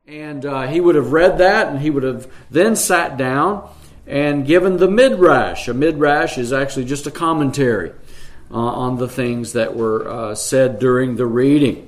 And he would have read that, and he would have then sat down and given the midrash. A midrash is actually just a commentary on the things that were said during the reading.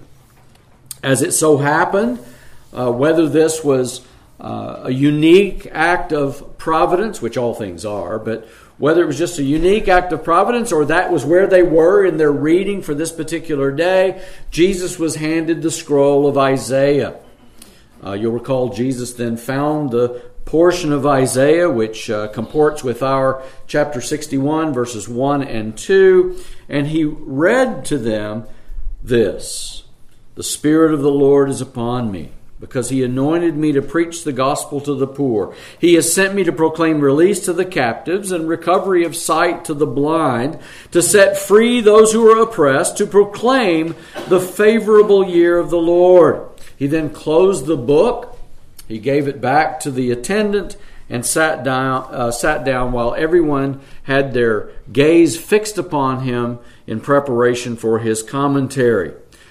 As it so happened, whether this was a unique act of providence, which all things are, but whether it was just a unique act of providence or that was where they were in their reading for this particular day, Jesus was handed the scroll of Isaiah. You'll recall Jesus then found the portion of Isaiah which comports with our chapter 61, verses 1 and 2, and he read to them this: "The Spirit of the Lord is upon me, because he anointed me to preach the gospel to the poor. He has sent me to proclaim release to the captives and recovery of sight to the blind, to set free those who are oppressed, to proclaim the favorable year of the Lord." He then closed the book. He gave it back to the attendant and sat down while everyone had their gaze fixed upon him in preparation for his commentary.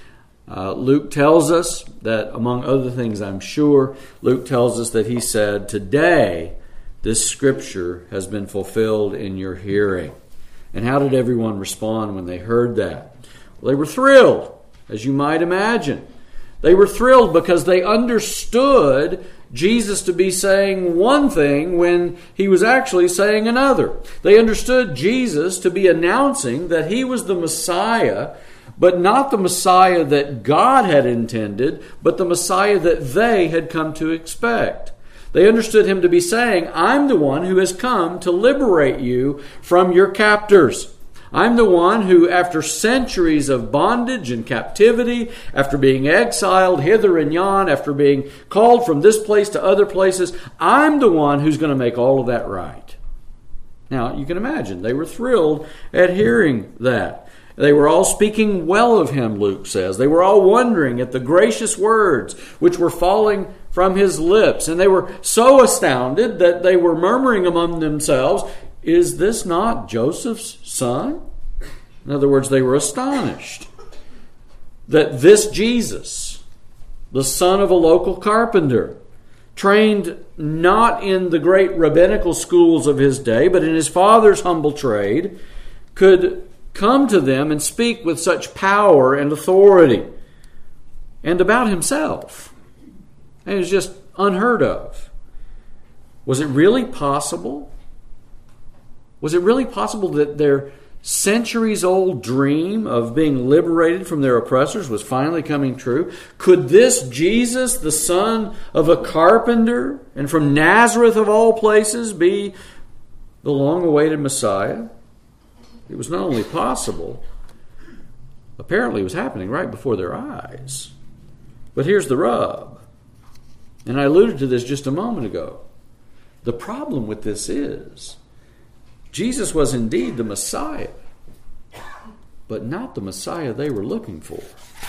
Luke tells us that, among other things, I'm sure, Luke tells us that he said, "Today, this scripture has been fulfilled in your hearing." And how did everyone respond when they heard that? Well, they were thrilled, as you might imagine. They were thrilled because they understood Jesus to be saying one thing when he was actually saying another. They understood Jesus to be announcing that he was the Messiah, but not the Messiah that God had intended, but the Messiah that they had come to expect. They understood him to be saying, "I'm the one who has come to liberate you from your captors. I'm the one who, after centuries of bondage and captivity, after being exiled hither and yon, after being called from this place to other places, I'm the one who's going to make all of that right." Now, you can imagine, they were thrilled at hearing that. They were all speaking well of him, Luke says. They were all wondering at the gracious words which were falling from his lips. And they were so astounded that they were murmuring among themselves, "Is this not Joseph's son?" In other words, they were astonished that this Jesus, the son of a local carpenter, trained not in the great rabbinical schools of his day, but in his father's humble trade, could come to them and speak with such power and authority and about himself. And it was just unheard of. Was it really possible? Was it really possible that their centuries-old dream of being liberated from their oppressors was finally coming true? Could this Jesus, the son of a carpenter, and from Nazareth of all places, be the long-awaited Messiah? It was not only possible, apparently it was happening right before their eyes. But here's the rub, and I alluded to this just a moment ago. The problem with this is, Jesus was indeed the Messiah, but not the Messiah they were looking for.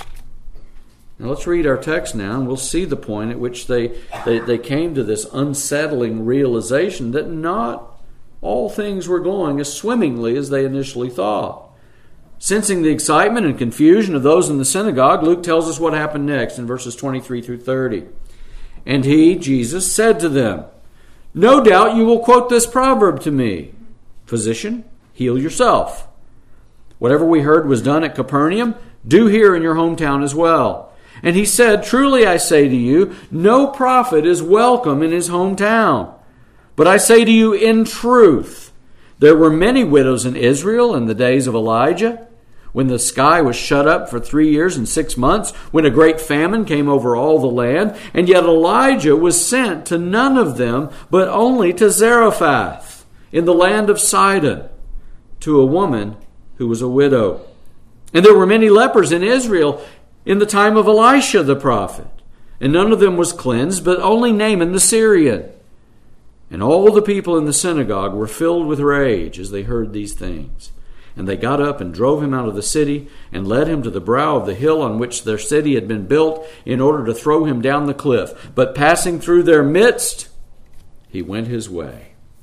Now let's read our text now, and we'll see the point at which they came to this unsettling realization that not all things were going as swimmingly as they initially thought. Sensing the excitement and confusion of those in the synagogue, Luke tells us what happened next in verses 23 through 30. "And he, Jesus, said to them, 'No doubt you will quote this proverb to me, Physician, heal yourself. Whatever we heard was done at Capernaum, do here in your hometown as well.' And he said, 'Truly I say to you, no prophet is welcome in his hometown. But I say to you in truth, there were many widows in Israel in the days of Elijah, when the sky was shut up for 3 years and 6 months, when a great famine came over all the land, and yet Elijah was sent to none of them, but only to Zarephath, in the land of Sidon, to a woman who was a widow. And there were many lepers in Israel in the time of Elisha the prophet, and none of them was cleansed, but only Naaman the Syrian. And all the people in the synagogue were filled with rage as they heard these things. And they got up and drove him out of the city and led him to the brow of the hill on which their city had been built, in order to throw him down the cliff. But passing through their midst, he went his way."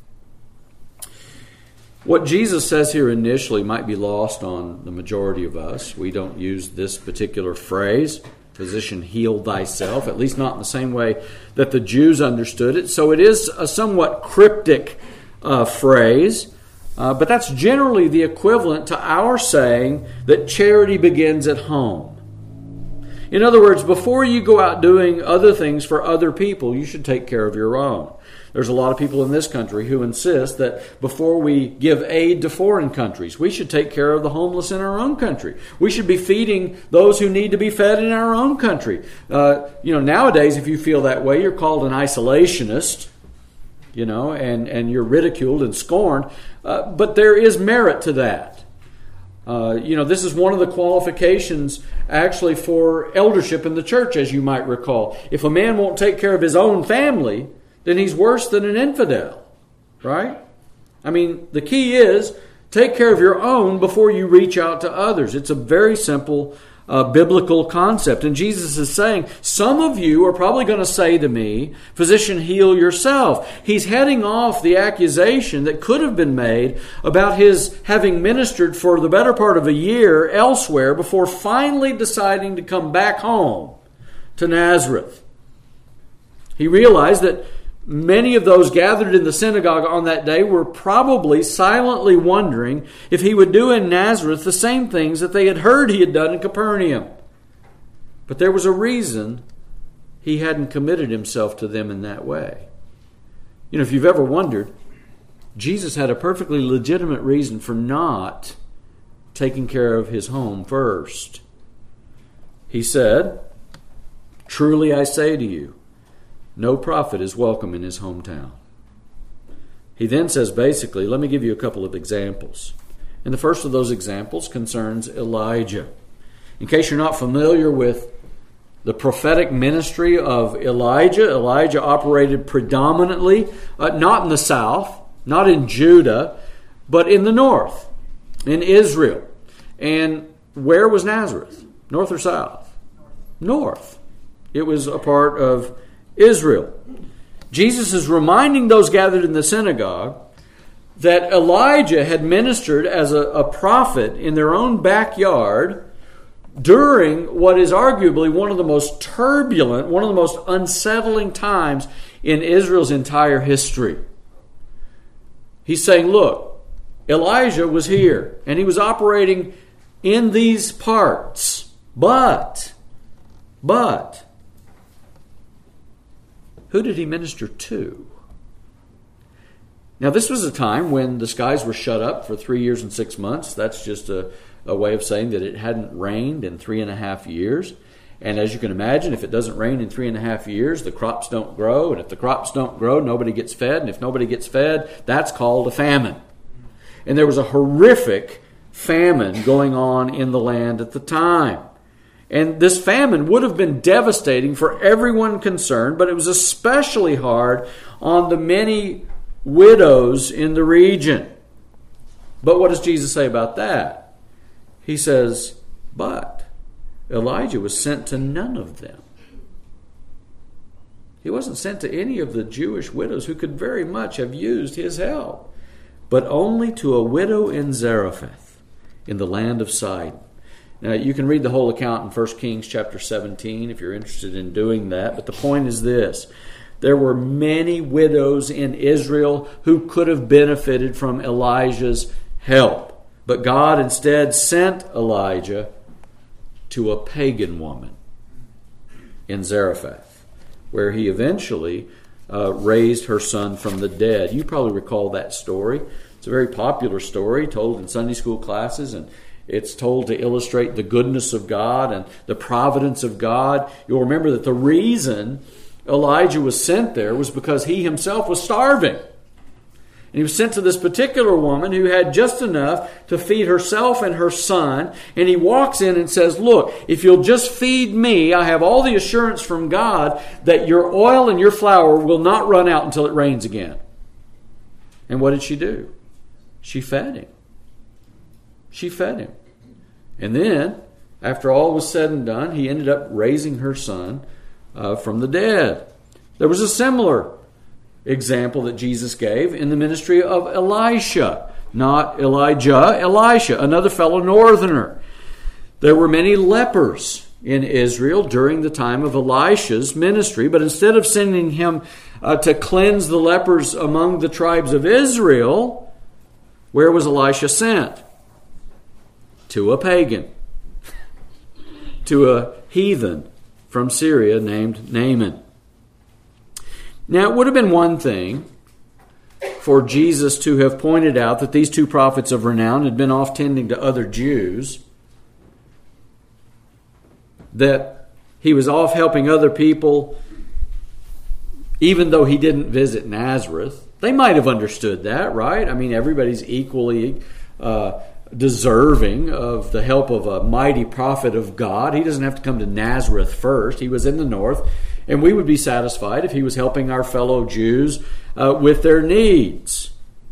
What Jesus says here initially might be lost on the majority of us. We don't use this particular phrase. Physician, heal thyself, at least not in the same way that the Jews understood it. So it is a somewhat cryptic phrase, but that's generally the equivalent to our saying that charity begins at home. In other words, before you go out doing other things for other people, you should take care of your own. There's a lot of people in this country who insist that before we give aid to foreign countries, we should take care of the homeless in our own country. We should be feeding those who need to be fed in our own country. Nowadays, if you feel that way, you're called an isolationist, and you're ridiculed and scorned. But there is merit to that. This is one of the qualifications actually for eldership in the church, as you might recall. If a man won't take care of his own family, then he's worse than an infidel, right? I mean, the key is take care of your own before you reach out to others. It's a very simple biblical concept. And Jesus is saying, some of you are probably going to say to me, physician, heal yourself. He's heading off the accusation that could have been made about his having ministered for the better part of a year elsewhere before finally deciding to come back home to Nazareth. He realized that many of those gathered in the synagogue on that day were probably silently wondering if he would do in Nazareth the same things that they had heard he had done in Capernaum. But there was a reason he hadn't committed himself to them in that way. If you've ever wondered, Jesus had a perfectly legitimate reason for not taking care of his home first. He said, "Truly I say to you, no prophet is welcome in his hometown." He then says, basically, let me give you a couple of examples. And the first of those examples concerns Elijah. In case you're not familiar with the prophetic ministry of Elijah operated predominantly, not in the south, not in Judah, but in the north, in Israel. And where was Nazareth? North or south? North. It was a part of Israel. Jesus is reminding those gathered in the synagogue that Elijah had ministered as a prophet in their own backyard during what is arguably one of the most turbulent, one of the most unsettling times in Israel's entire history. He's saying, look, Elijah was here and he was operating in these parts, but who did he minister to? Now, this was a time when the skies were shut up for 3 years and 6 months. That's just a way of saying that it hadn't rained in 3.5 years. And as you can imagine, if it doesn't rain in 3.5 years, the crops don't grow. And if the crops don't grow, nobody gets fed. And if nobody gets fed, that's called a famine. And there was a horrific famine going on in the land at the time. And this famine would have been devastating for everyone concerned, but it was especially hard on the many widows in the region. But what does Jesus say about that? He says, but Elijah was sent to none of them. He wasn't sent to any of the Jewish widows who could very much have used his help, but only to a widow in Zarephath in the land of Sidon. Now, you can read the whole account in 1 Kings chapter 17 if you're interested in doing that. But the point is this. There were many widows in Israel who could have benefited from Elijah's help. But God instead sent Elijah to a pagan woman in Zarephath, where he eventually raised her son from the dead. You probably recall that story. It's a very popular story told in Sunday school classes, and it's told to illustrate the goodness of God and the providence of God. You'll remember that the reason Elijah was sent there was because he himself was starving. And he was sent to this particular woman who had just enough to feed herself and her son. And he walks in and says, look, if you'll just feed me, I have all the assurance from God that your oil and your flour will not run out until it rains again. And what did she do? She fed him. She fed him. And then, after all was said and done, he ended up raising her son from the dead. There was a similar example that Jesus gave in the ministry of Elisha. Not Elijah, Elisha, another fellow northerner. There were many lepers in Israel during the time of Elisha's ministry. But instead of sending him to cleanse the lepers among the tribes of Israel, where was Elisha sent? To a pagan, to a heathen from Syria named Naaman. Now, it would have been one thing for Jesus to have pointed out that these two prophets of renown had been off tending to other Jews, that he was off helping other people, even though he didn't visit Nazareth. They might have understood that, right? I mean, everybody's equally deserving of the help of a mighty prophet of God. He doesn't have to come to Nazareth first. He was in the north, and we would be satisfied if he was helping our fellow Jews with their needs.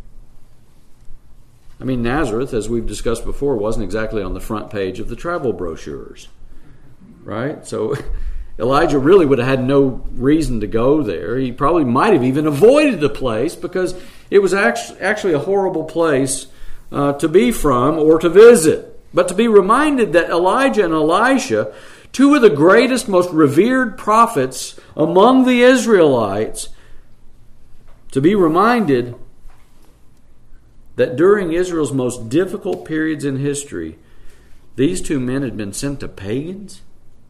I mean, Nazareth, as we've discussed before, wasn't exactly on the front page of the travel brochures, right? So Elijah really would have had no reason to go there. He probably might have even avoided the place because it was actually a horrible place to be from or to visit. But to be reminded that Elijah and Elisha, two of the greatest, most revered prophets among the Israelites, to be reminded that during Israel's most difficult periods in history, these two men had been sent to pagans,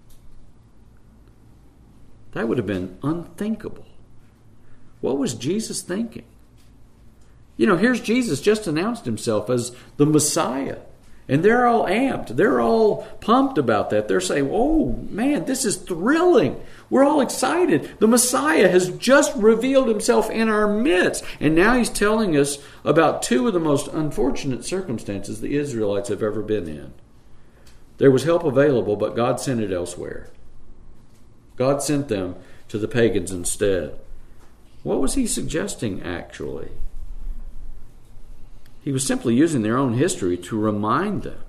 that would have been unthinkable. What was Jesus thinking? You know, here's Jesus just announced himself as the Messiah. And they're all amped. They're all pumped about that. They're saying, oh, man, this is thrilling. We're all excited. The Messiah has just revealed himself in our midst. And now he's telling us about two of the most unfortunate circumstances the Israelites have ever been in. There was help available, but God sent it elsewhere. God sent them to the pagans instead. What was he suggesting, actually? He was simply using their own history to remind them.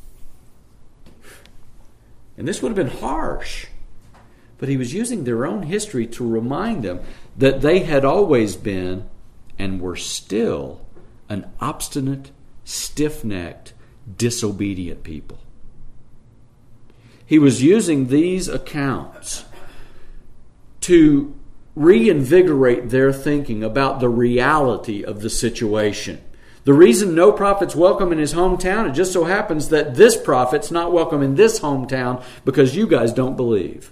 And this would have been harsh. But he was using their own history to remind them that they had always been and were still an obstinate, stiff-necked, disobedient people. He was using these accounts to reinvigorate their thinking about the reality of the situation. The reason no prophet's welcome in his hometown, it just so happens that this prophet's not welcome in this hometown because you guys don't believe.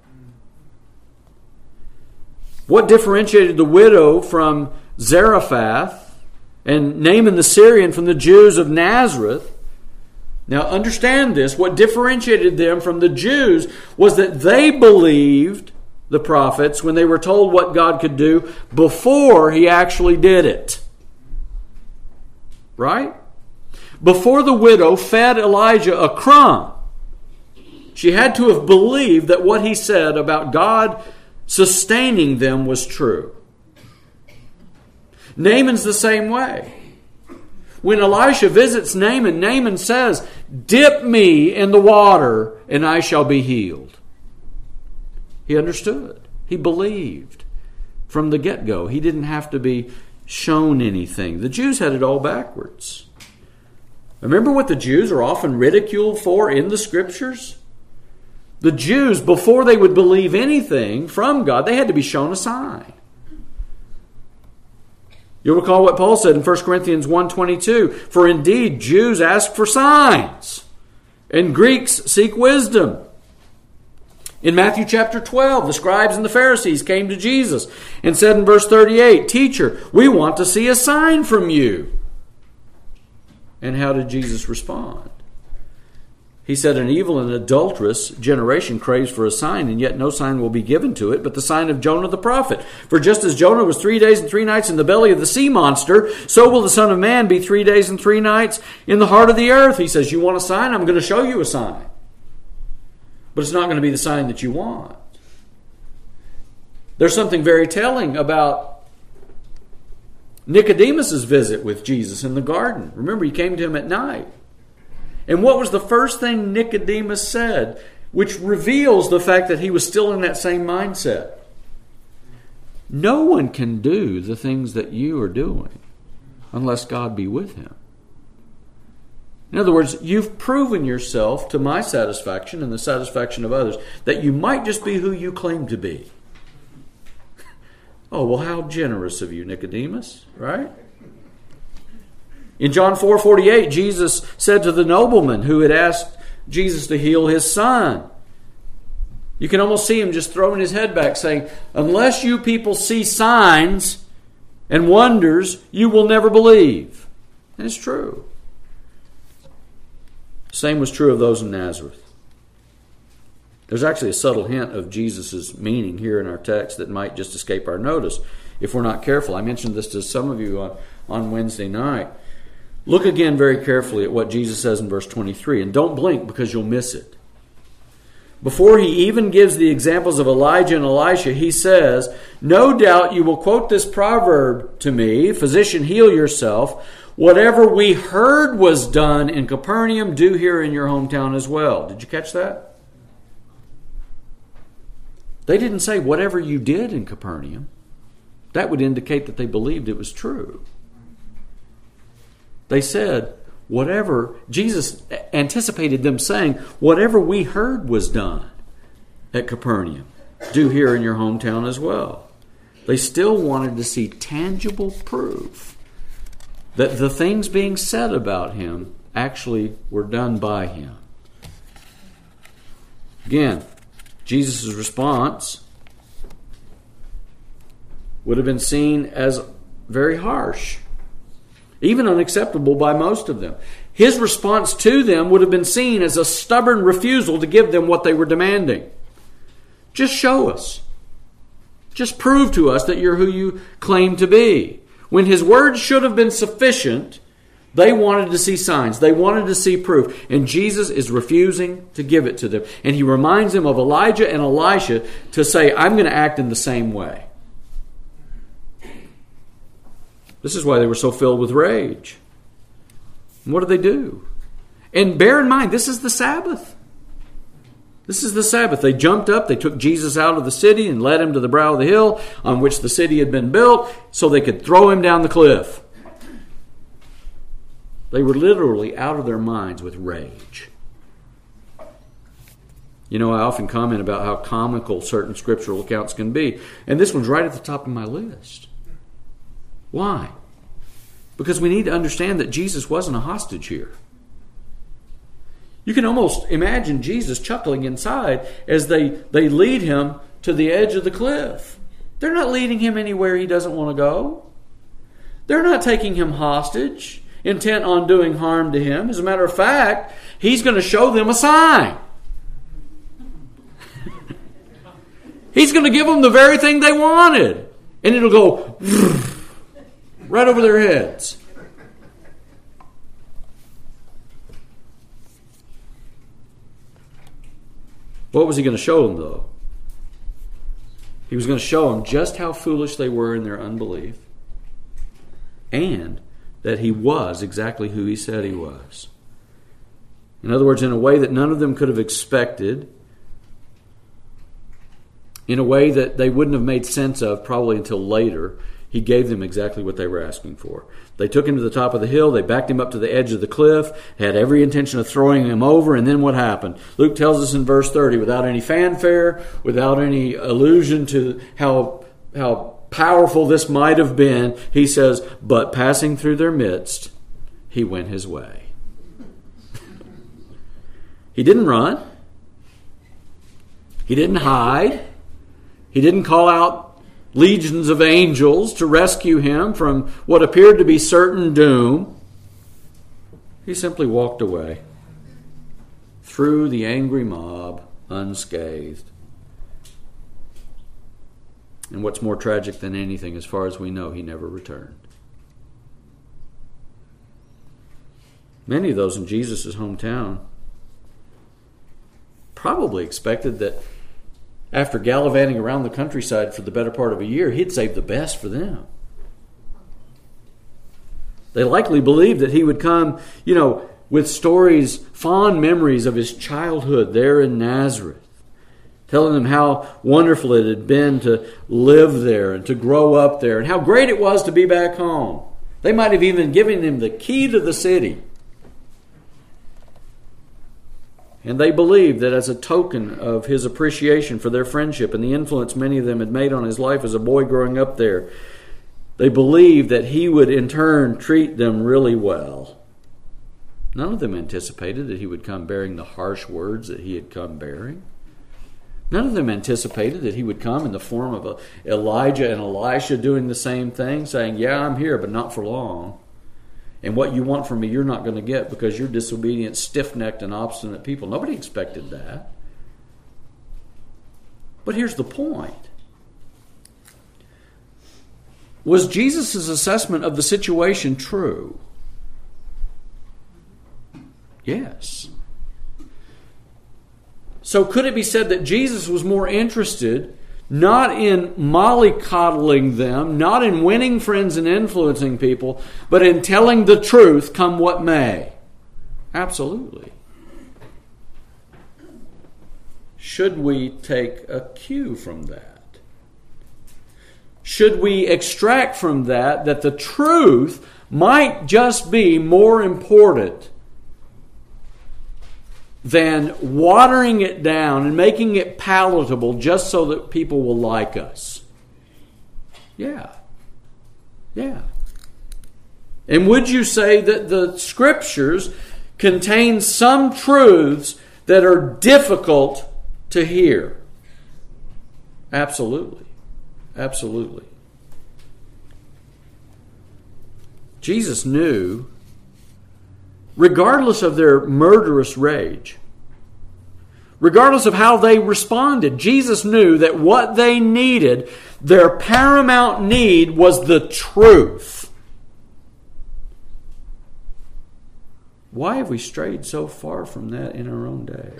What differentiated the widow from Zarephath and Naaman the Syrian from the Jews of Nazareth? Now understand this. What differentiated them from the Jews was that they believed the prophets when they were told what God could do before he actually did it. Right? Before the widow fed Elijah a crumb, she had to have believed that what he said about God sustaining them was true. Naaman's the same way. When Elisha visits Naaman, Naaman says, "Dip me in the water and I shall be healed." He understood. He believed from the get-go. He didn't have to be shown anything. The Jews had it all backwards. Remember what the Jews are often ridiculed for in the Scriptures? The Jews, before they would believe anything from God, they had to be shown a sign. You'll recall what Paul said in 1 Corinthians 1:22. For indeed, Jews ask for signs, and Greeks seek wisdom. In Matthew chapter 12, the scribes and the Pharisees came to Jesus and said in verse 38, "Teacher, we want to see a sign from you." And how did Jesus respond? He said, "An evil and adulterous generation craves for a sign, and yet no sign will be given to it but the sign of Jonah the prophet. For just as Jonah was 3 days and 3 nights in the belly of the sea monster, so will the Son of Man be 3 days and 3 nights in the heart of the earth." He says, you want a sign? I'm going to show you a sign. But it's not going to be the sign that you want. There's something very telling about Nicodemus' visit with Jesus in the garden. Remember, he came to him at night. And what was the first thing Nicodemus said, which reveals the fact that he was still in that same mindset? No one can do the things that you are doing unless God be with him. In other words, you've proven yourself to my satisfaction and the satisfaction of others that you might just be who you claim to be. Oh, well, how generous of you, Nicodemus, right? In John 4:48, Jesus said to the nobleman who had asked Jesus to heal his son, you can almost see him just throwing his head back saying, unless you people see signs and wonders, you will never believe. And it's true. The same was true of those in Nazareth. There's actually a subtle hint of Jesus' meaning here in our text that might just escape our notice if we're not careful. I mentioned this to some of you on Wednesday night. Look again very carefully at what Jesus says in verse 23, and don't blink because you'll miss it. Before he even gives the examples of Elijah and Elisha, he says, no doubt you will quote this proverb to me, physician, heal yourself. Whatever we heard was done in Capernaum, do here in your hometown as well. Did you catch that? They didn't say whatever you did in Capernaum. That would indicate that they believed it was true. They said, whatever, Jesus anticipated them saying, whatever we heard was done at Capernaum, do here in your hometown as well. They still wanted to see tangible proof that the things being said about him actually were done by him. Again, Jesus' response would have been seen as very harsh, even unacceptable by most of them. His response to them would have been seen as a stubborn refusal to give them what they were demanding. Just show us. Just prove to us that you're who you claim to be. When his words should have been sufficient, they wanted to see signs. They wanted to see proof. And Jesus is refusing to give it to them. And he reminds them of Elijah and Elisha to say, I'm going to act in the same way. This is why they were so filled with rage. And what did they do? And bear in mind, this is the Sabbath. This is the Sabbath. They jumped up, they took Jesus out of the city and led him to the brow of the hill on which the city had been built so they could throw him down the cliff. They were literally out of their minds with rage. You know, I often comment about how comical certain scriptural accounts can be. And this one's right at the top of my list. Why? Because we need to understand that Jesus wasn't a hostage here. You can almost imagine Jesus chuckling inside as they lead him to the edge of the cliff. They're not leading him anywhere he doesn't want to go. They're not taking him hostage, intent on doing harm to him. As a matter of fact, he's going to show them a sign. He's going to give them the very thing they wanted. And it'll go right over their heads. What was he going to show them, though? He was going to show them just how foolish they were in their unbelief, and that he was exactly who he said he was. In other words, in a way that none of them could have expected, in a way that they wouldn't have made sense of probably until later, he gave them exactly what they were asking for. They took him to the top of the hill, they backed him up to the edge of the cliff, had every intention of throwing him over, and then what happened? Luke tells us in verse 30, without any fanfare, without any allusion to how powerful this might have been, he says, but passing through their midst, he went his way. He didn't run. He didn't hide. He didn't call out legions of angels to rescue him from what appeared to be certain doom. He simply walked away through the angry mob unscathed. And what's more tragic than anything, as far as we know, he never returned. Many of those in Jesus' hometown probably expected that after gallivanting around the countryside for the better part of a year, he'd save the best for them. They likely believed that he would come, with stories, fond memories of his childhood there in Nazareth, telling them how wonderful it had been to live there and to grow up there and how great it was to be back home. They might have even given him the key to the city. And they believed that as a token of his appreciation for their friendship and the influence many of them had made on his life as a boy growing up there, they believed that he would in turn treat them really well. None of them anticipated that he would come bearing the harsh words that he had come bearing. None of them anticipated that he would come in the form of Elijah and Elisha doing the same thing, saying, yeah, I'm here, but not for long. And what you want from me, you're not going to get because you're disobedient, stiff-necked, and obstinate people. Nobody expected that. But here's the point. Was Jesus' assessment of the situation true? Yes. So could it be said that Jesus was more interested not in mollycoddling them, not in winning friends and influencing people, but in telling the truth come what may? Absolutely. Should we take a cue from that? Should we extract from that that the truth might just be more important than watering it down and making it palatable just so that people will like us? Yeah. And would you say that the Scriptures contain some truths that are difficult to hear? Absolutely. Jesus knew, regardless of their murderous rage, regardless of how they responded, Jesus knew that what they needed, their paramount need, was the truth. Why have we strayed so far from that in our own day?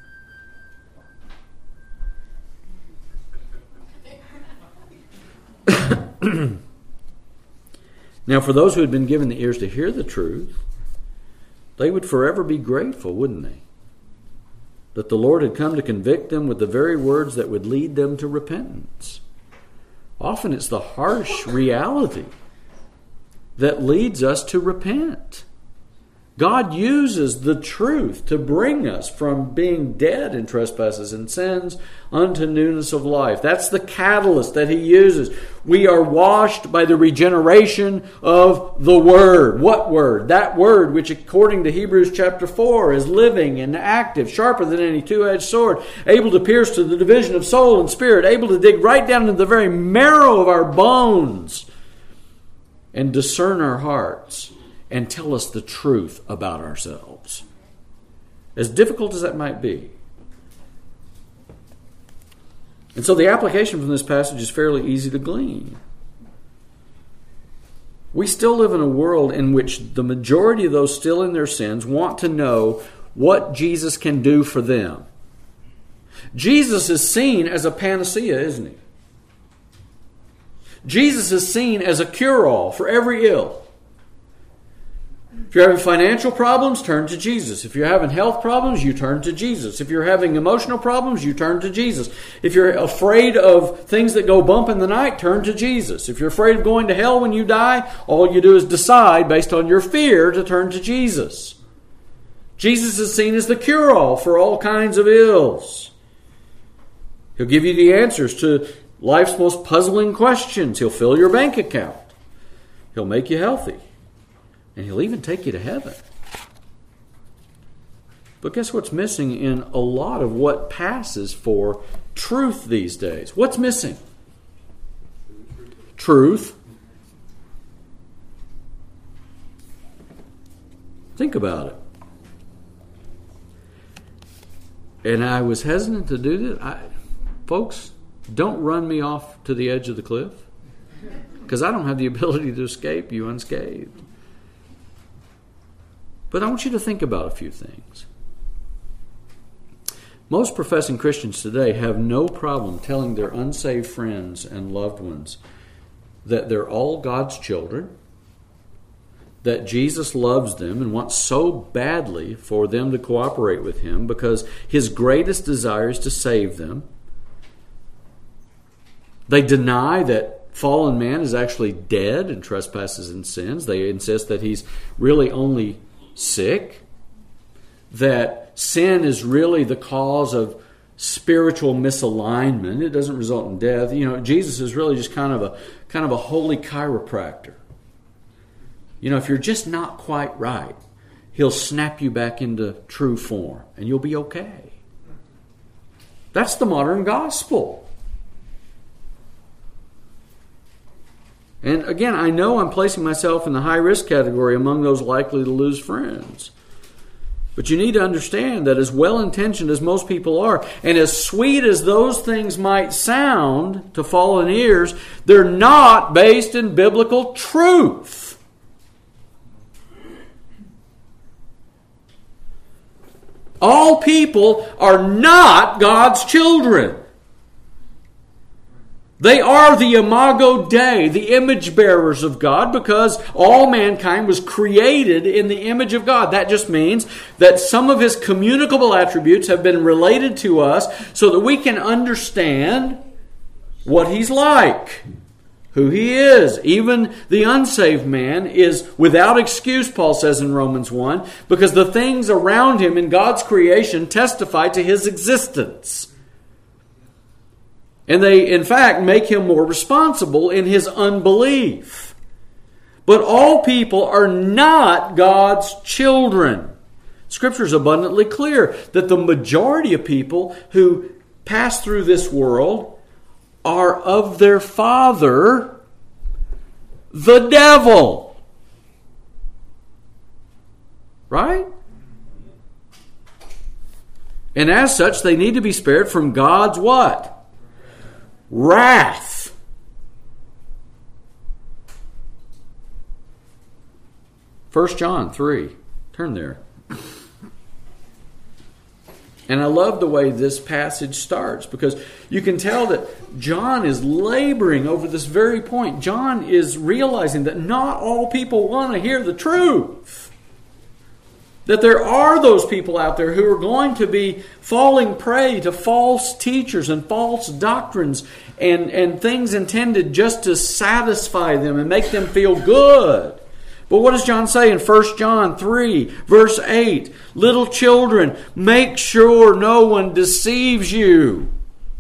Now, for those who had been given the ears to hear the truth, they would forever be grateful, wouldn't they? That the Lord had come to convict them with the very words that would lead them to repentance. Often it's the harsh reality that leads us to repent. God uses the truth to bring us from being dead in trespasses and sins unto newness of life. That's the catalyst that He uses. We are washed by the regeneration of the Word. What Word? That Word which, according to Hebrews chapter 4, is living and active, sharper than any two-edged sword, able to pierce to the division of soul and spirit, able to dig right down into the very marrow of our bones and discern our hearts and tell us the truth about ourselves. As difficult as that might be. And so the application from this passage is fairly easy to glean. We still live in a world in which the majority of those still in their sins want to know what Jesus can do for them. Jesus is seen as a panacea, isn't He? Jesus is seen as a cure-all for every ill. If you're having financial problems, turn to Jesus. If you're having health problems, you turn to Jesus. If you're having emotional problems, you turn to Jesus. If you're afraid of things that go bump in the night, turn to Jesus. If you're afraid of going to hell when you die, all you do is decide, based on your fear, to turn to Jesus. Jesus is seen as the cure-all for all kinds of ills. He'll give you the answers to life's most puzzling questions. He'll fill your bank account. He'll make you healthy. And He'll even take you to heaven. But guess what's missing in a lot of what passes for truth these days? What's missing? Truth. Think about it. And I was hesitant to do that. Folks, don't run me off to the edge of the cliff, because I don't have the ability to escape you unscathed. But I want you to think about a few things. Most professing Christians today have no problem telling their unsaved friends and loved ones that they're all God's children, that Jesus loves them and wants so badly for them to cooperate with Him because His greatest desire is to save them. They deny that fallen man is actually dead in trespasses and sins. They insist that he's really only sick, that sin is really the cause of spiritual misalignment. It doesn't result in death. Jesus is really just kind of a holy chiropractor. If you're just not quite right, He'll snap you back into true form and you'll be okay. That's the modern gospel. And again, I know I'm placing myself in the high-risk category among those likely to lose friends. But you need to understand that as well-intentioned as most people are, and as sweet as those things might sound to fallen ears, they're not based in biblical truth. All people are not God's children. They are the imago Dei, the image bearers of God, because all mankind was created in the image of God. That just means that some of His communicable attributes have been related to us so that we can understand what He's like, who He is. Even the unsaved man is without excuse, Paul says in Romans 1, because the things around him in God's creation testify to His existence. And they, in fact, make him more responsible in his unbelief. But all people are not God's children. Scripture is abundantly clear that the majority of people who pass through this world are of their father, the devil. Right? And as such, they need to be spared from God's what? Wrath. First John 3. Turn there. And I love the way this passage starts, because you can tell that John is laboring over this very point. John is realizing that not all people want to hear the truth. That there are those people out there who are going to be falling prey to false teachers and false doctrines and things intended just to satisfy them and make them feel good. But what does John say in 1 John 3, verse 8? Little children, make sure no one deceives you.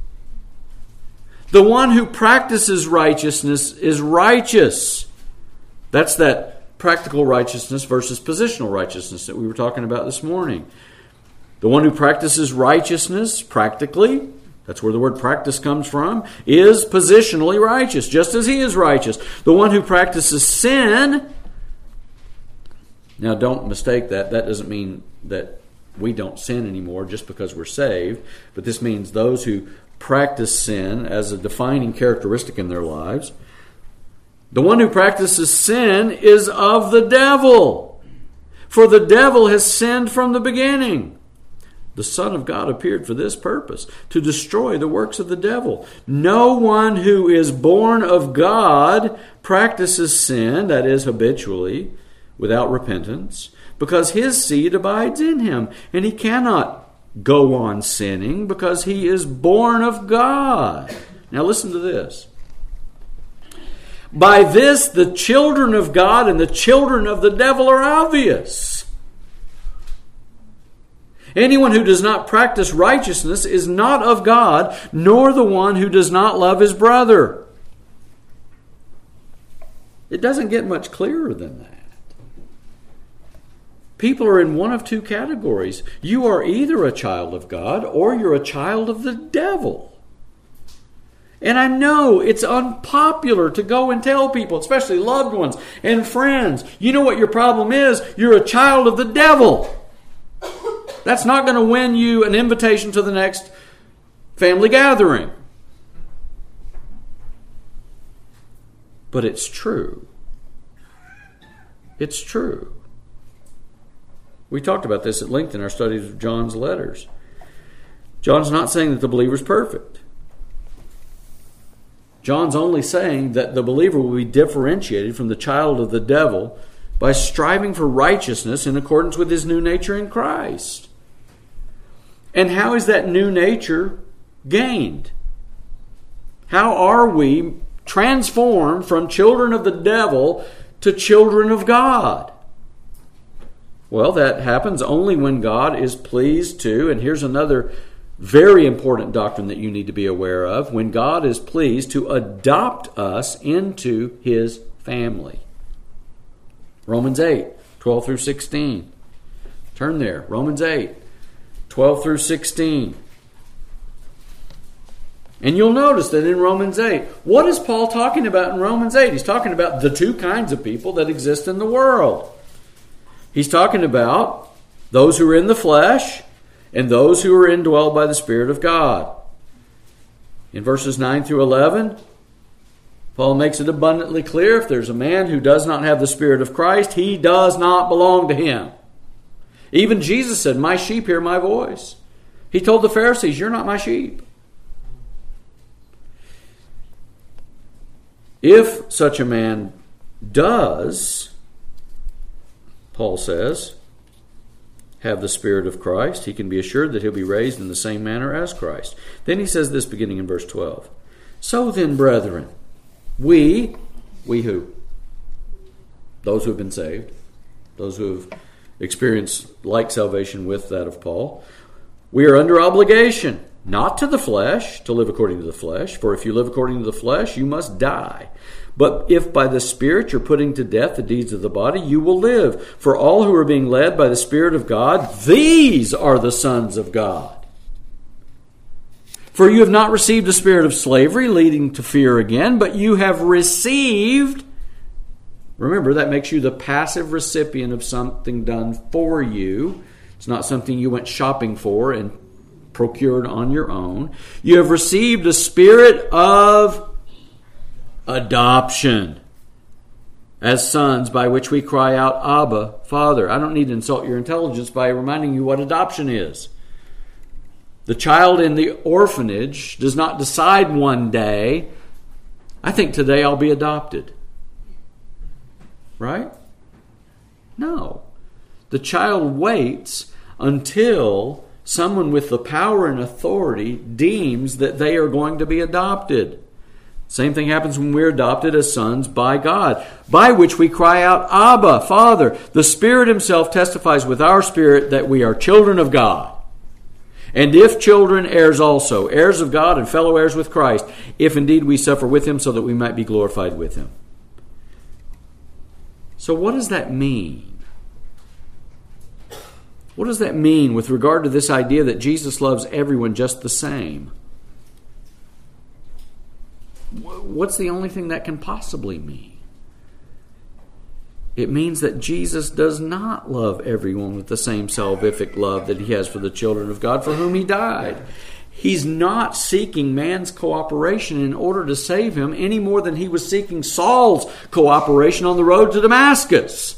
The one who practices righteousness is righteous. That's that practical righteousness versus positional righteousness that we were talking about this morning. The one who practices righteousness practically, that's where the word practice comes from, is positionally righteous, just as he is righteous. The one who practices sin, now don't mistake that. That doesn't mean that we don't sin anymore just because we're saved, but this means those who practice sin as a defining characteristic in their lives. The one who practices sin is of the devil, for the devil has sinned from the beginning. The Son of God appeared for this purpose, to destroy the works of the devil. No one who is born of God practices sin, that is, habitually, without repentance, because his seed abides in him, and he cannot go on sinning because he is born of God. Now listen to this. By this, the children of God and the children of the devil are obvious. Anyone who does not practice righteousness is not of God, nor the one who does not love his brother. It doesn't get much clearer than that. People are in one of two categories. You are either a child of God or you're a child of the devil. And I know it's unpopular to go and tell people, especially loved ones and friends, you know what your problem is? You're a child of the devil. That's not going to win you an invitation to the next family gathering. But it's true. It's true. We talked about this at length in our studies of John's letters. John's not saying that the believer's perfect. John's only saying that the believer will be differentiated from the child of the devil by striving for righteousness in accordance with his new nature in Christ. And how is that new nature gained? How are we transformed from children of the devil to children of God? Well, that happens only when God is pleased to, and here's another very important doctrine that you need to be aware of, when God is pleased to adopt us into His family. Romans 8, 12 through 16. Turn there. Romans 8, 12 through 16. And you'll notice that in Romans 8, what is Paul talking about in Romans 8? He's talking about the two kinds of people that exist in the world. He's talking about those who are in the flesh and those who are indwelled by the Spirit of God. In verses 9 through 11, Paul makes it abundantly clear, if there's a man who does not have the Spirit of Christ, he does not belong to him. Even Jesus said, "My sheep hear my voice." He told the Pharisees, "You're not my sheep." If such a man does, Paul says, have the Spirit of Christ, he can be assured that he'll be raised in the same manner as Christ. Then he says this beginning in verse 12. So then, brethren, we who? Those who have been saved, those who have experienced like salvation with that of Paul, we are under obligation, not to the flesh, to live according to the flesh. For if you live according to the flesh, you must die. But if by the Spirit you're putting to death the deeds of the body, you will live. For all who are being led by the Spirit of God, these are the sons of God. For you have not received a spirit of slavery, leading to fear again, but you have received... Remember, that makes you the passive recipient of something done for you. It's not something you went shopping for and procured on your own. You have received a spirit of adoption as sons, by which we cry out, Abba, Father. I don't need to insult your intelligence by reminding you what adoption is. The child in the orphanage does not decide one day, I think today I'll be adopted. Right? No. The child waits until someone with the power and authority deems that they are going to be adopted. Same thing happens when we're adopted as sons by God, by which we cry out, Abba, Father. The Spirit Himself testifies with our spirit that we are children of God. And if children, heirs also, heirs of God and fellow heirs with Christ, if indeed we suffer with Him so that we might be glorified with Him. So what does that mean? What does that mean with regard to this idea that Jesus loves everyone just the same? What's the only thing that can possibly mean? It means that Jesus does not love everyone with the same salvific love that He has for the children of God for whom He died. He's not seeking man's cooperation in order to save him any more than He was seeking Saul's cooperation on the road to Damascus.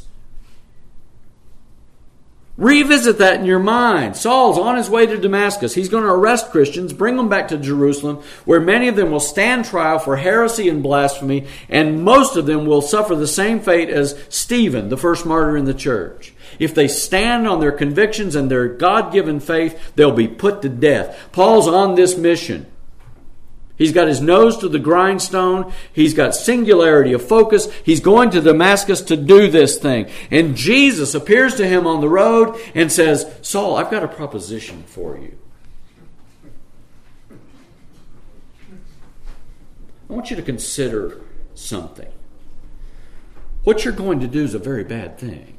Revisit that in your mind. Saul's on his way to Damascus. He's going to arrest Christians, bring them back to Jerusalem, where many of them will stand trial for heresy and blasphemy, and most of them will suffer the same fate as Stephen, the first martyr in the church. If they stand on their convictions and their God-given faith, they'll be put to death. Paul's on this mission. He's got his nose to the grindstone. He's got singularity of focus. He's going to Damascus to do this thing. And Jesus appears to him on the road and says, Saul, I've got a proposition for you. I want you to consider something. What you're going to do is a very bad thing.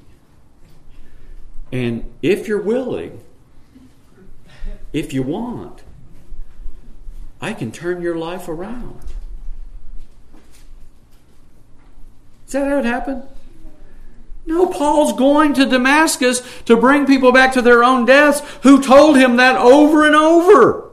And if you're willing, if you want, I can turn your life around. Is that how it happened? No, Paul's going to Damascus to bring people back to their own deaths who told him that over and over.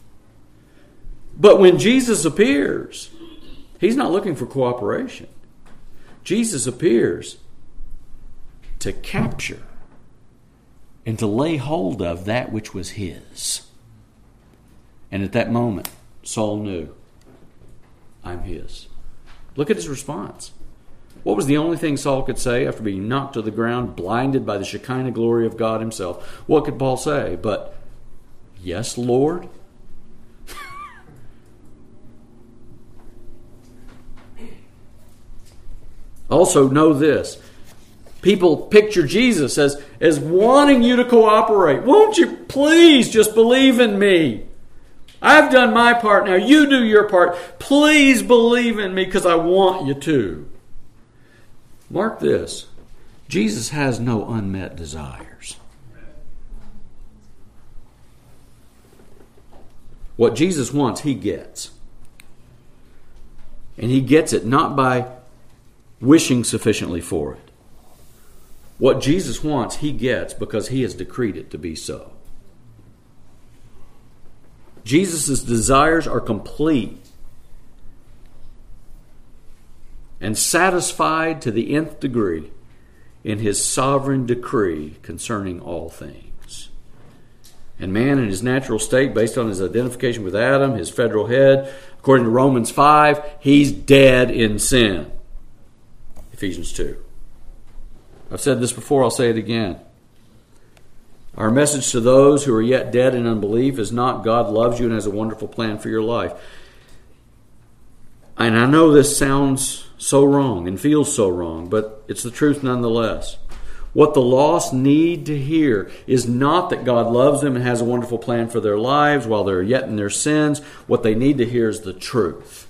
But when Jesus appears, He's not looking for cooperation. Jesus appears to capture and to lay hold of that which was his. And at that moment, Saul knew, I'm his. Look at his response. What was the only thing Saul could say after being knocked to the ground, blinded by the Shekinah glory of God Himself? What could Paul say? But, yes, Lord. Also, know this. People picture Jesus as wanting you to cooperate. Won't you please just believe in me? I've done my part, now you do your part. Please believe in me because I want you to. Mark this. Jesus has no unmet desires. What Jesus wants, He gets. And He gets it not by wishing sufficiently for it. What Jesus wants, He gets because He has decreed it to be so. Jesus' desires are complete and satisfied to the nth degree in His sovereign decree concerning all things. And man in his natural state, based on his identification with Adam, his federal head, according to Romans 5, he's dead in sin. Ephesians 2. I've said this before, I'll say it again. Our message to those who are yet dead in unbelief is not God loves you and has a wonderful plan for your life. And I know this sounds so wrong and feels so wrong, but it's the truth nonetheless. What the lost need to hear is not that God loves them and has a wonderful plan for their lives while they're yet in their sins. What they need to hear is the truth.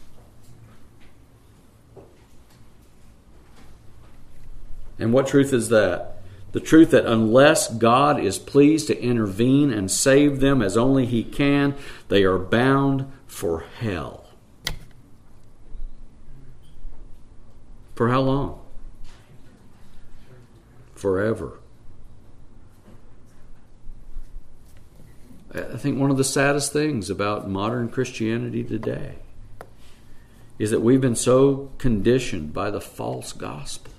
And what truth is that? The truth that unless God is pleased to intervene and save them as only He can, they are bound for hell. For how long? Forever. I think one of the saddest things about modern Christianity today is that we've been so conditioned by the false gospel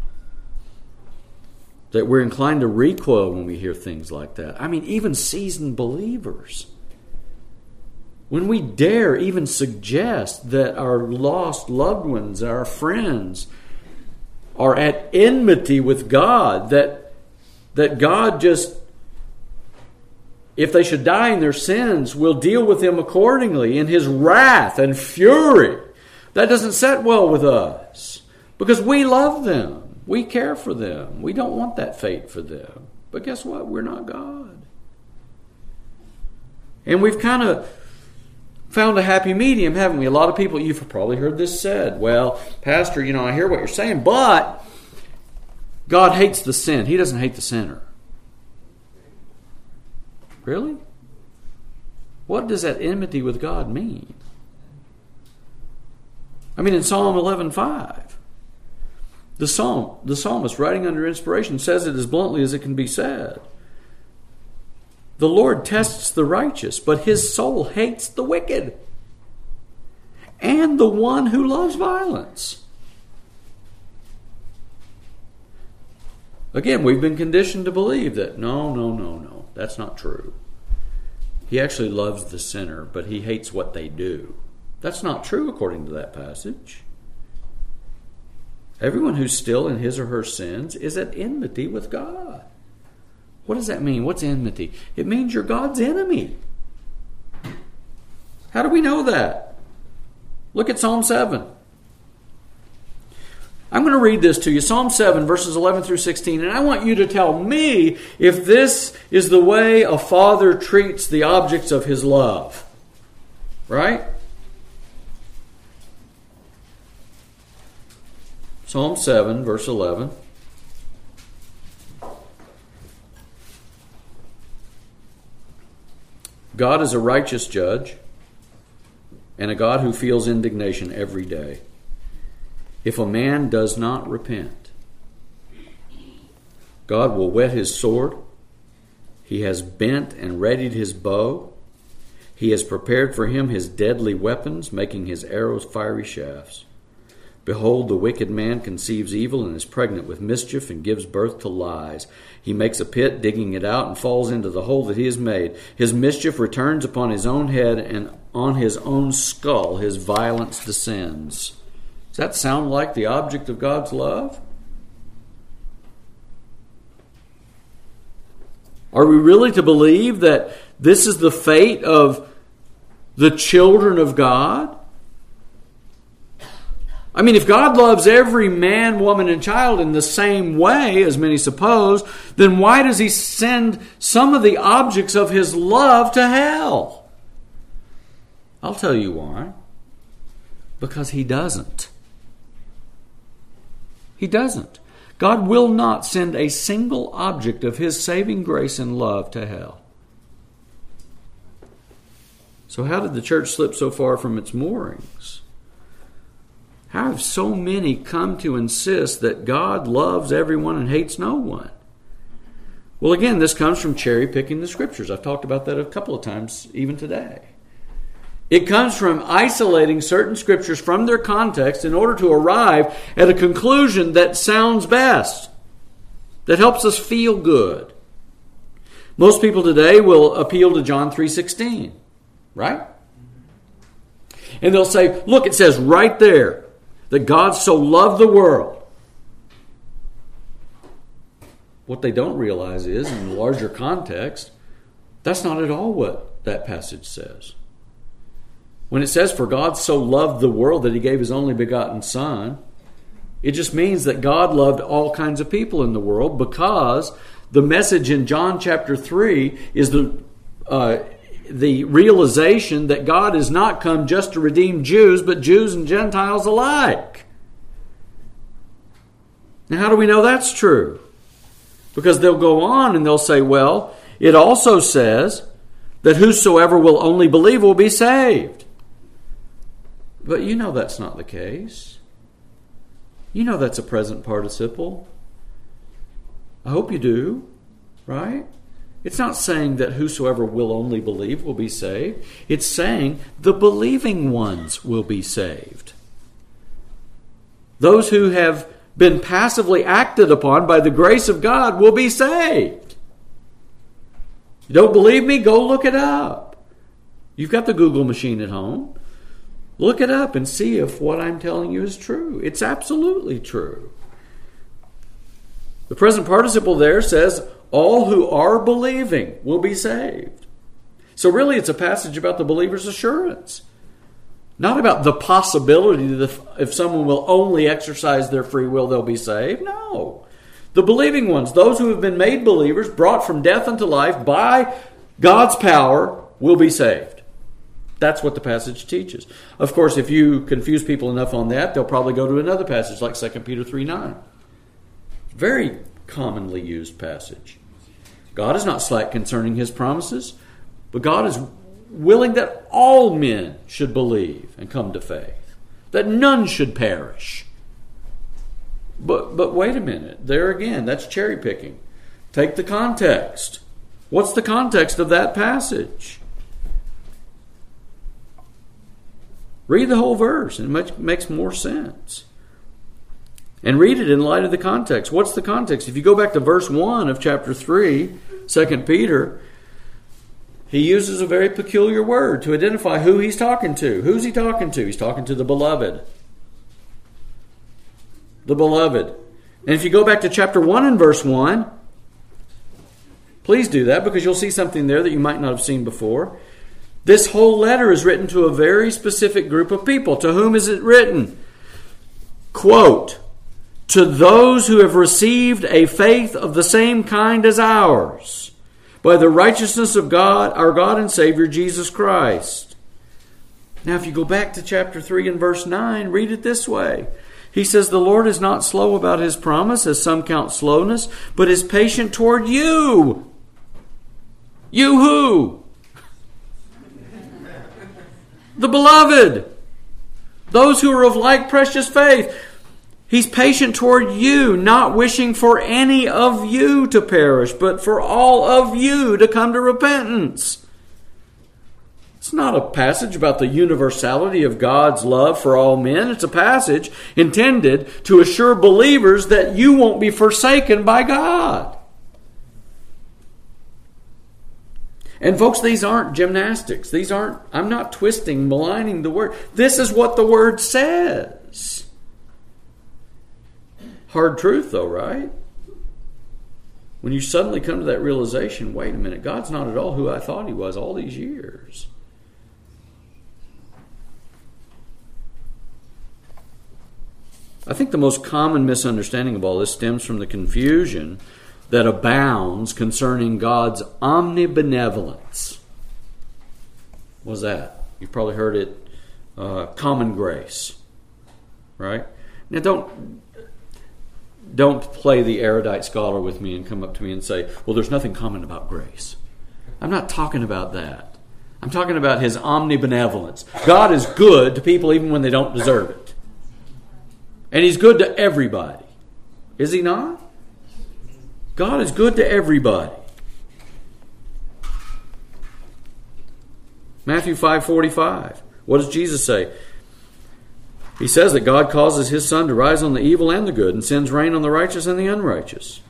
that we're inclined to recoil when we hear things like that. I mean, even seasoned believers. When we dare even suggest that our lost loved ones, our friends, are at enmity with God, that God just, if they should die in their sins, will deal with them accordingly in His wrath and fury. That doesn't set well with us because we love them. We care for them. We don't want that fate for them. But guess what? We're not God. And we've kind of found a happy medium, haven't we? A lot of people, you've probably heard this said, well, Pastor, I hear what you're saying, but God hates the sin. He doesn't hate the sinner. Really? What does that enmity with God mean? I mean, in Psalm 11:5, the psalmist, writing under inspiration, says it as bluntly as it can be said. The Lord tests the righteous, but His soul hates the wicked and the one who loves violence. Again, we've been conditioned to believe that no, that's not true. He actually loves the sinner, but He hates what they do. That's not true according to that passage. Everyone who's still in his or her sins is at enmity with God. What does that mean? What's enmity? It means you're God's enemy. How do we know that? Look at Psalm 7. I'm going to read this to you. Psalm 7, verses 11 through 16. And I want you to tell me if this is the way a father treats the objects of his love. Right? Psalm 7, verse 11. God is a righteous judge and a God who feels indignation every day. If a man does not repent, God will whet His sword. He has bent and readied His bow. He has prepared for him his deadly weapons, making his arrows fiery shafts. Behold, the wicked man conceives evil and is pregnant with mischief and gives birth to lies. He makes a pit, digging it out, and falls into the hole that he has made. His mischief returns upon his own head, and on his own skull his violence descends. Does that sound like the object of God's love? Are we really to believe that this is the fate of the children of God? I mean, if God loves every man, woman, and child in the same way, as many suppose, then why does He send some of the objects of His love to hell? I'll tell you why. Because He doesn't. He doesn't. God will not send a single object of His saving grace and love to hell. So how did the church slip so far from its moorings? How have so many come to insist that God loves everyone and hates no one? Well, again, this comes from cherry-picking the Scriptures. I've talked about that a couple of times even today. It comes from isolating certain Scriptures from their context in order to arrive at a conclusion that sounds best, that helps us feel good. Most people today will appeal to John 3:16, right? And they'll say, look, it says right there that God so loved the world. What they don't realize is, in the larger context, that's not at all what that passage says. When it says, for God so loved the world that He gave His only begotten Son, it just means that God loved all kinds of people in the world, because the message in John chapter 3 is the realization that God has not come just to redeem Jews, but Jews and Gentiles alike. Now, how do we know that's true? Because they'll go on and they'll say, well, it also says that whosoever will only believe will be saved. But you know that's not the case. You know that's a present participle. I hope you do, right? It's not saying that whosoever will only believe will be saved. It's saying the believing ones will be saved. Those who have been passively acted upon by the grace of God will be saved. You don't believe me? Go look it up. You've got the Google machine at home. Look it up and see if what I'm telling you is true. It's absolutely true. The present participle there says, all who are believing will be saved. So really it's a passage about the believer's assurance. Not about the possibility that if someone will only exercise their free will, they'll be saved. No. The believing ones, those who have been made believers, brought from death unto life by God's power, will be saved. That's what the passage teaches. Of course, if you confuse people enough on that, they'll probably go to another passage like 2 Peter 3:9. Very commonly used passage. God is not slack concerning His promises, but God is willing that all men should believe and come to faith, that none should perish. But wait a minute. There again, that's cherry picking. Take the context. What's the context of that passage? Read the whole verse, and it makes more sense. And read it in light of the context. What's the context? If you go back to verse 1 of chapter 3, 2 Peter, he uses a very peculiar word to identify who he's talking to. Who's he talking to? He's talking to the beloved. The beloved. And if you go back to chapter 1 and verse 1, please do that, because you'll see something there that you might not have seen before. This whole letter is written to a very specific group of people. To whom is it written? Quote, to those who have received a faith of the same kind as ours, by the righteousness of God, our God and Savior, Jesus Christ. Now, if you go back to chapter 3 and verse 9, read it this way. He says, the Lord is not slow about His promise, as some count slowness, but is patient toward you. You who? The beloved. Those who are of like precious faith. He's patient toward you, not wishing for any of you to perish, but for all of you to come to repentance. It's not a passage about the universality of God's love for all men. It's a passage intended to assure believers that you won't be forsaken by God. And folks, these aren't gymnastics. I'm not twisting, maligning the word. This is what the word says. Hard truth though, right? When you suddenly come to that realization, wait a minute, God's not at all who I thought He was all these years. I think the most common misunderstanding of all this stems from the confusion that abounds concerning God's omnibenevolence. What's that? You've probably heard it, common grace, right? Now don't play the erudite scholar with me and come up to me and say, well, there's nothing common about grace. I'm not talking about that. I'm talking about His omnibenevolence. God is good to people even when they don't deserve it. And He's good to everybody. Is He not? God is good to everybody. Matthew 5:45. What does Jesus say? He says that God causes His sun to rise on the evil and the good and sends rain on the righteous and the unrighteous.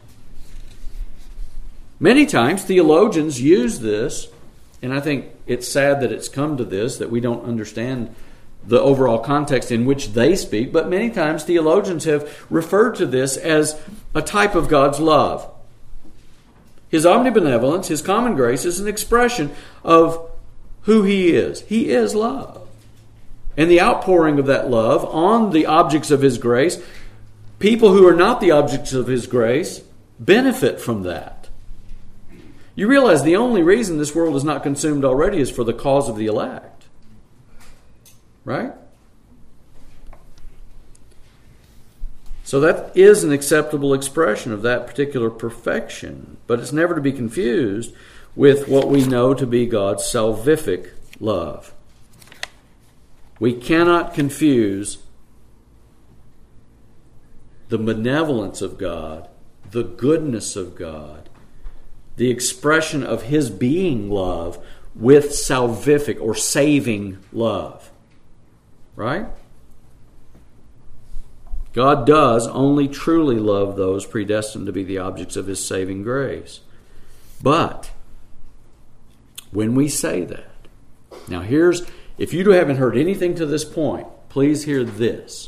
Many times theologians use this, and I think it's sad that it's come to this, that we don't understand the overall context in which they speak, but many times theologians have referred to this as a type of God's love. His omnibenevolence, His common grace, is an expression of who He is. He is love. And the outpouring of that love on the objects of His grace, people who are not the objects of His grace benefit from that. You realize the only reason this world is not consumed already is for the cause of the elect. Right? So that is an acceptable expression of that particular perfection, but it's never to be confused with what we know to be God's salvific love. We cannot confuse the benevolence of God, the goodness of God, the expression of His being love with salvific or saving love. Right? God does only truly love those predestined to be the objects of His saving grace. But when we say that, now here's, if you haven't heard anything to this point, please hear this.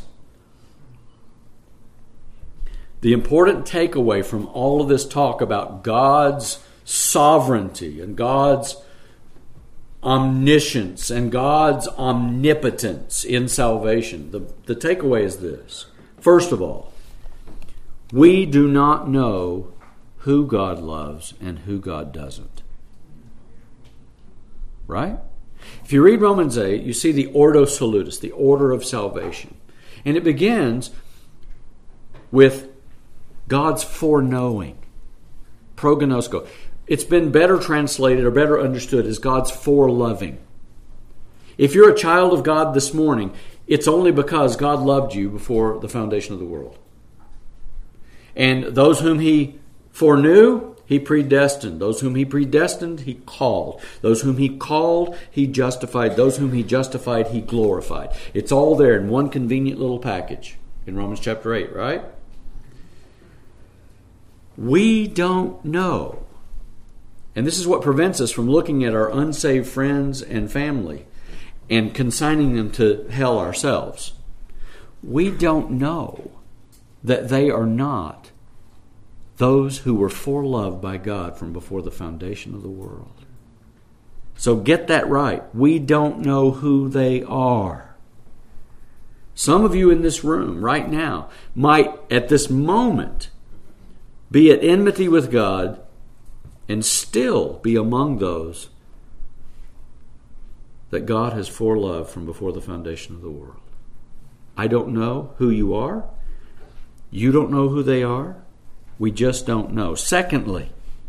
The important takeaway from all of this talk about God's sovereignty and God's omniscience and God's omnipotence in salvation, the takeaway is this. First of all, we do not know who God loves and who God doesn't. Right? If you read Romans 8, you see the Ordo Salutis, the order of salvation. And it begins with God's foreknowing, prognosko. It's been better translated or better understood as God's foreloving. If you're a child of God this morning, it's only because God loved you before the foundation of the world. And those whom He foreknew, He predestined. Those whom He predestined, He called. Those whom He called, He justified. Those whom He justified, He glorified. It's all there in one convenient little package in Romans chapter 8, right? We don't know. And this is what prevents us from looking at our unsaved friends and family and consigning them to hell ourselves. We don't know that they are not those who were foreloved by God from before the foundation of the world. So get that right. We don't know who they are. Some of you in this room right now might, at this moment, be at enmity with God and still be among those that God has foreloved from before the foundation of the world. I don't know who you are. You don't know who they are. We just don't know. Secondly,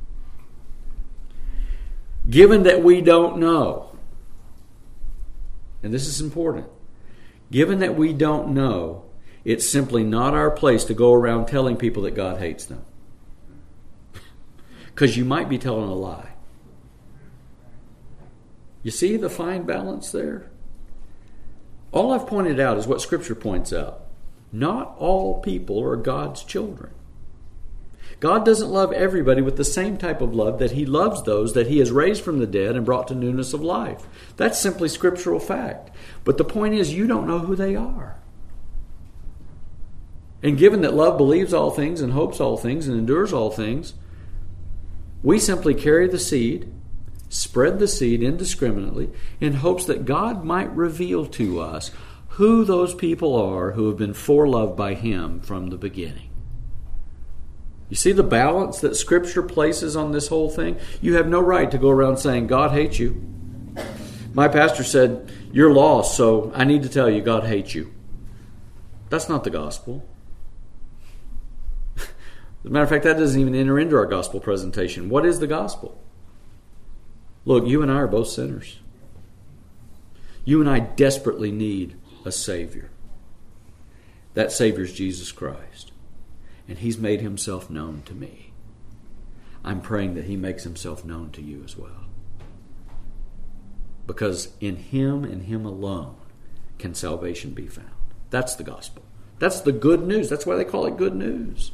given that we don't know, and this is important, given that we don't know, it's simply not our place to go around telling people that God hates them. Because you might be telling a lie. You see the fine balance there? All I've pointed out is what Scripture points out. Not all people are God's children. God doesn't love everybody with the same type of love that He loves those that He has raised from the dead and brought to newness of life. That's simply scriptural fact. But the point is, you don't know who they are. And given that love believes all things and hopes all things and endures all things, we simply carry the seed, spread the seed indiscriminately, in hopes that God might reveal to us who those people are who have been foreloved by Him from the beginning. You see the balance that Scripture places on this whole thing? You have no right to go around saying, God hates you. My pastor said, you're lost, so I need to tell you, God hates you. That's not the gospel. As a matter of fact, that doesn't even enter into our gospel presentation. What is the gospel? Look, you and I are both sinners. You and I desperately need a Savior. That Savior is Jesus Christ. And He's made Himself known to me. I'm praying that He makes Himself known to you as well. Because in Him and Him alone can salvation be found. That's the gospel. That's the good news. That's why they call it good news.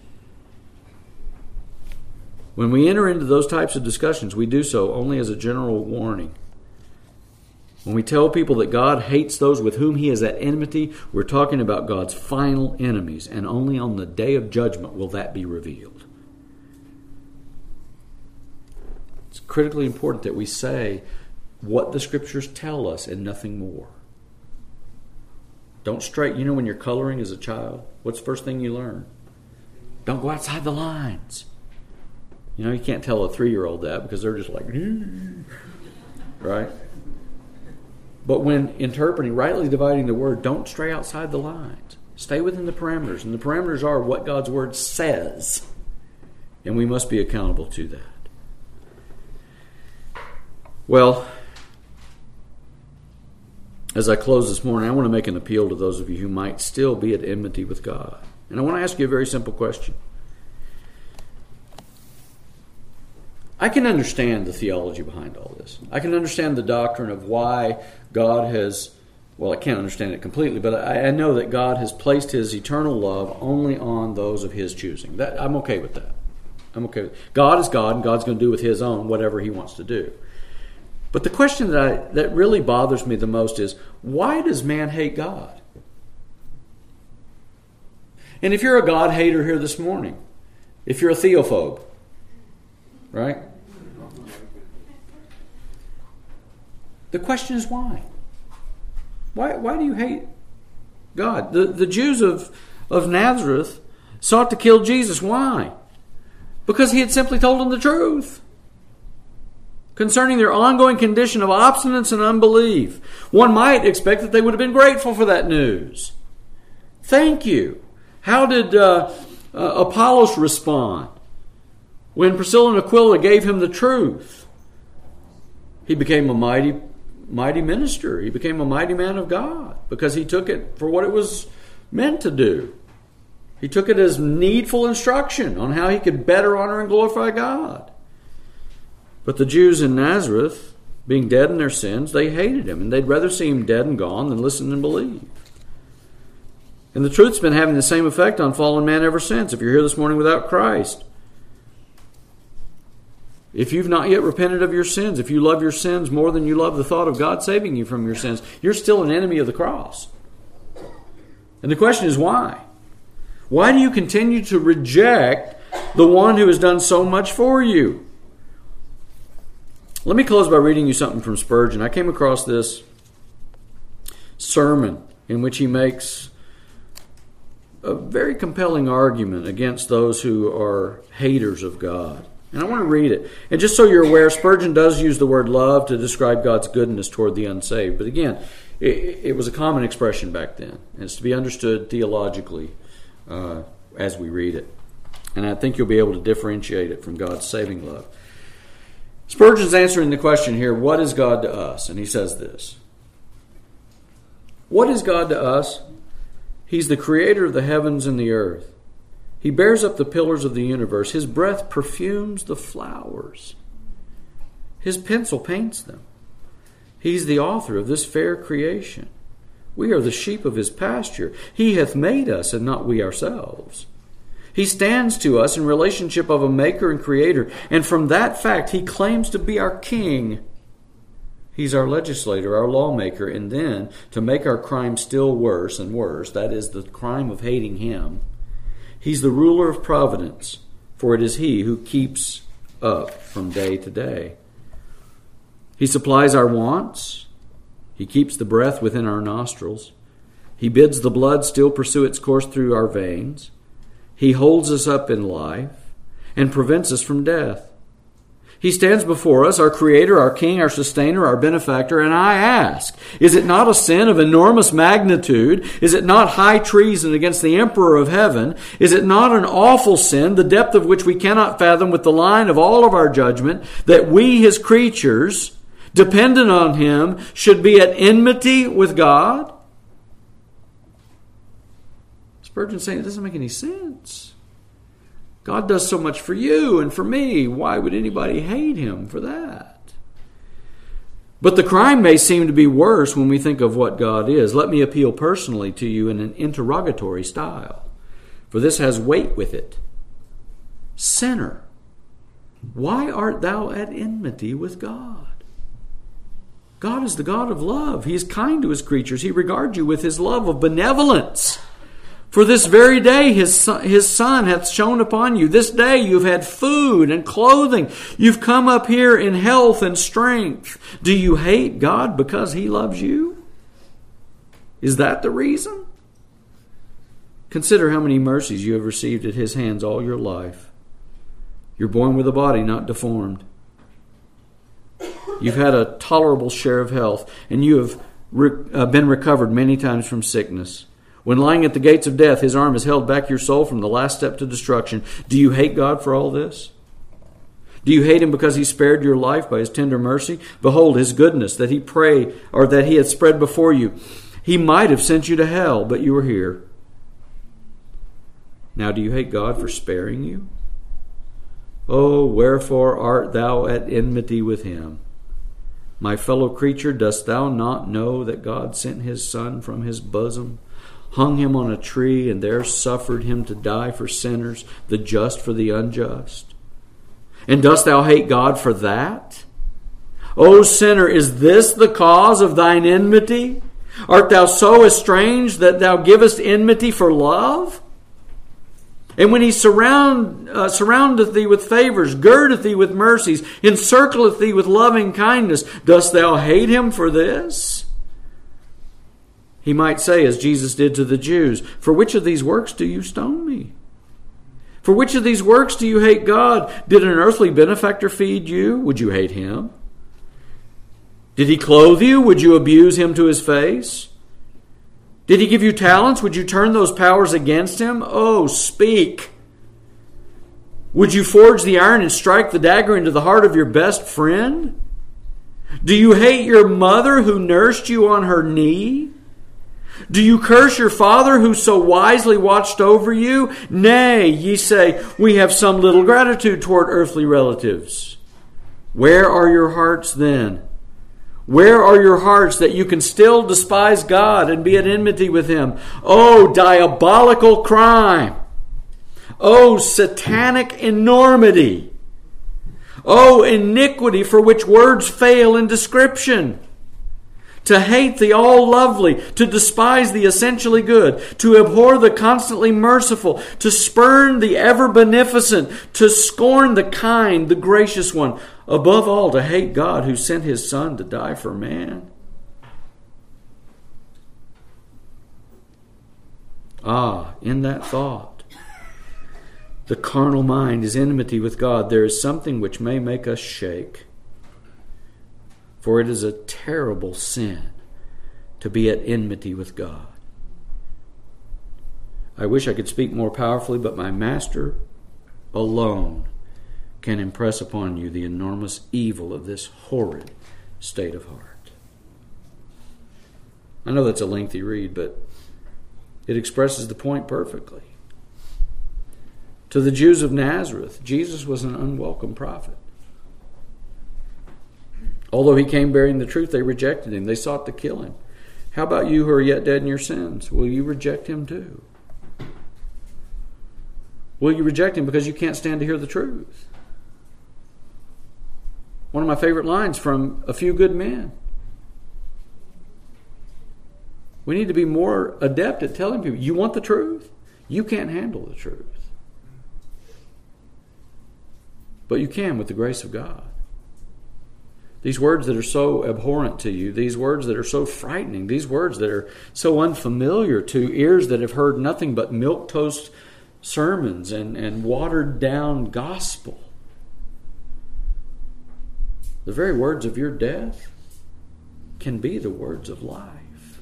When we enter into those types of discussions, we do so only as a general warning. When we tell people that God hates those with whom He is at enmity, we're talking about God's final enemies, and only on the day of judgment will that be revealed. It's critically important that we say what the Scriptures tell us and nothing more. Don't stray. You know when you're coloring as a child, what's the first thing you learn? Don't go outside the lines. You know, you can't tell a 3-year-old that because they're just like, right? But when interpreting, rightly dividing the word, don't stray outside the lines. Stay within the parameters. And the parameters are what God's word says. And we must be accountable to that. Well, as I close this morning, I want to make an appeal to those of you who might still be at enmity with God. And I want to ask you a very simple question. I can understand the theology behind all this. I can understand the doctrine of why God has, well, I can't understand it completely, but I know that God has placed His eternal love only on those of His choosing. I'm okay with that. I'm okay with it. God is God, and God's going to do with His own whatever He wants to do. But the question that really bothers me the most is, why does man hate God? And if you're a God hater here this morning, if you're a theophobe, right? The question is why? Why do you hate God? The Jews of Nazareth sought to kill Jesus. Why? Because He had simply told them the truth concerning their ongoing condition of obstinance and unbelief. One might expect that they would have been grateful for that news. Thank you. How did Apollos respond when Priscilla and Aquila gave him the truth? He became a mighty minister. He became a mighty man of God because he took it for what it was meant to do. He took it as needful instruction on how he could better honor and glorify God. But the Jews in Nazareth, being dead in their sins, they hated him, and they'd rather see him dead and gone than listen and believe. And the truth's been having the same effect on fallen man ever since. If you're here this morning without Christ, if you've not yet repented of your sins, if you love your sins more than you love the thought of God saving you from your sins, you're still an enemy of the cross. And the question is why? Why do you continue to reject the one who has done so much for you? Let me close by reading you something from Spurgeon. I came across this sermon in which he makes a very compelling argument against those who are haters of God. And I want to read it. And just so you're aware, Spurgeon does use the word love to describe God's goodness toward the unsaved. But again, it was a common expression back then. And it's to be understood theologically as we read it. And I think you'll be able to differentiate it from God's saving love. Spurgeon's answering the question here, what is God to us? And he says this. What is God to us? He's the creator of the heavens and the earth. He bears up the pillars of the universe. His breath perfumes the flowers. His pencil paints them. He's the author of this fair creation. We are the sheep of His pasture. He hath made us, and not we ourselves. He stands to us in relationship of a maker and creator, and from that fact He claims to be our king. He's our legislator, our lawmaker, and then, to make our crime still worse and worse, that is, the crime of hating Him, He's the ruler of providence, for it is He who keeps up from day to day. He supplies our wants. He keeps the breath within our nostrils. He bids the blood still pursue its course through our veins. He holds us up in life and prevents us from death. He stands before us, our Creator, our King, our Sustainer, our Benefactor, and I ask, is it not a sin of enormous magnitude? Is it not high treason against the Emperor of Heaven? Is it not an awful sin, the depth of which we cannot fathom with the line of all of our judgment, that we, His creatures, dependent on Him, should be at enmity with God? Spurgeon's saying it doesn't make any sense. God does so much for you and for me. Why would anybody hate Him for that? But the crime may seem to be worse when we think of what God is. Let me appeal personally to you in an interrogatory style, for this has weight with it. Sinner, why art thou at enmity with God? God is the God of love. He is kind to His creatures. He regards you with His love of benevolence. For this very day His Son hath shone upon you. This day you've had food and clothing. You've come up here in health and strength. Do you hate God because He loves you? Is that the reason? Consider how many mercies you have received at His hands all your life. You're born with a body not deformed. You've had a tolerable share of health, and you have been recovered many times from sickness. When lying at the gates of death, His arm has held back your soul from the last step to destruction. Do you hate God for all this? Do you hate Him because He spared your life by His tender mercy? Behold His goodness that He had spread before you. He might have sent you to hell, but you were here. Now do you hate God for sparing you? Oh, wherefore art thou at enmity with Him? My fellow creature, dost thou not know that God sent His Son from His bosom, hung Him on a tree, and there suffered Him to die for sinners, the just for the unjust? And dost thou hate God for that? O sinner, is this the cause of thine enmity? Art thou so estranged that thou givest enmity for love? And when He surroundeth thee with favors, girdeth thee with mercies, encircleth thee with loving kindness, dost thou hate Him for this? He might say, as Jesus did to the Jews, for which of these works do you stone me? For which of these works do you hate God? Did an earthly benefactor feed you? Would you hate Him? Did He clothe you? Would you abuse Him to His face? Did He give you talents? Would you turn those powers against Him? Oh, speak. Would you forge the iron and strike the dagger into the heart of your best friend? Do you hate your mother who nursed you on her knee? Do you curse your father who so wisely watched over you? Nay, ye say, we have some little gratitude toward earthly relatives. Where are your hearts then? Where are your hearts that you can still despise God and be at enmity with Him? Oh, diabolical crime! Oh, satanic enormity! Oh, iniquity for which words fail in description! To hate the all-lovely, to despise the essentially good, to abhor the constantly merciful, to spurn the ever-beneficent, to scorn the kind, the gracious one. Above all, to hate God who sent His Son to die for man. Ah, in that thought, the carnal mind is enmity with God. There is something which may make us shake. For it is a terrible sin to be at enmity with God. I wish I could speak more powerfully, but my Master alone can impress upon you the enormous evil of this horrid state of heart. I know that's a lengthy read, but it expresses the point perfectly. To the Jews of Nazareth, Jesus was an unwelcome prophet. Although He came bearing the truth, they rejected Him. They sought to kill Him. How about you who are yet dead in your sins? Will you reject Him too? Will you reject Him because you can't stand to hear the truth? One of my favorite lines from A Few Good Men. We need to be more adept at telling people, you want the truth? You can't handle the truth. But you can with the grace of God. These words that are so abhorrent to you, these words that are so frightening, these words that are so unfamiliar to ears that have heard nothing but milquetoast sermons and watered down gospel. The very words of your death can be the words of life.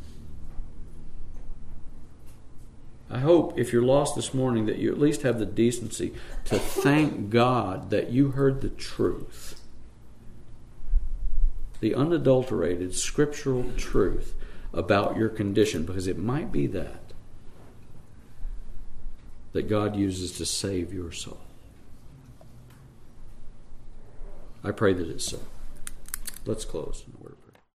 I hope if you're lost this morning that you at least have the decency to thank God that you heard the truth. The unadulterated scriptural truth about your condition, because it might be that God uses to save your soul. I pray that it's so. Let's close in a word.